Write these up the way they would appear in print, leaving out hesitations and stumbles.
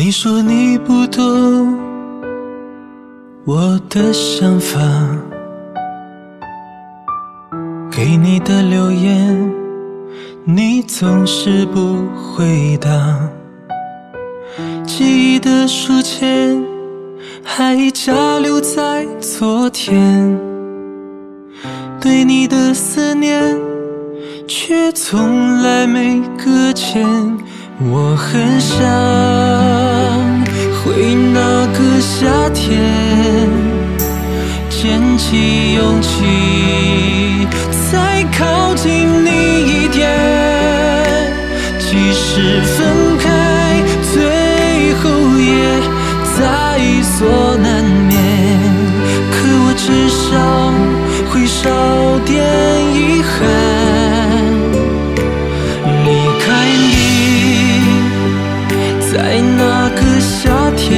你说你不懂我的想法，给你的留言你总是不回答，记忆的书签还夹留在昨天，对你的思念却从来没搁浅。我很想回那个夏天，捡起勇气再靠近你一点，即使分开最后也在所难免，可我至少会少点遗憾。离开你，在那个夏天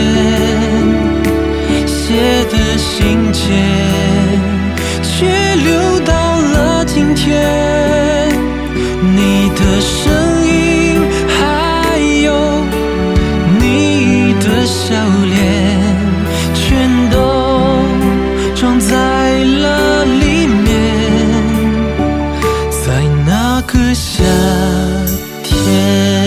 写的信件，却留到了今天。你的声音还有你的笑脸，全都装在了里面，在那个夏天。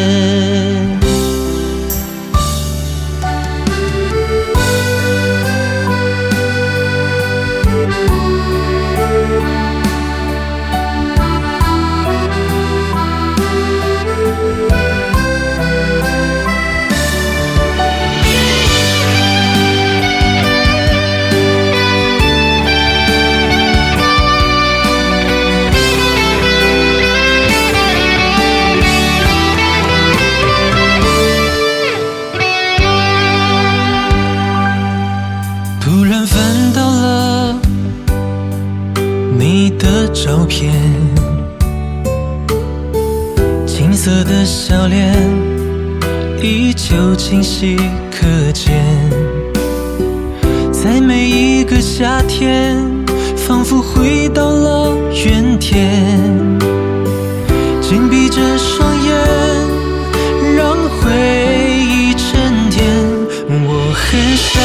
突然翻到了你的照片，青涩的笑脸依旧清晰可见，在每一个夏天仿佛回到了原点，紧闭着双眼让回忆沉淀。我很想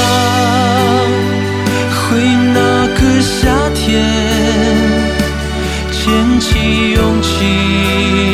回那个夏天，捡起勇气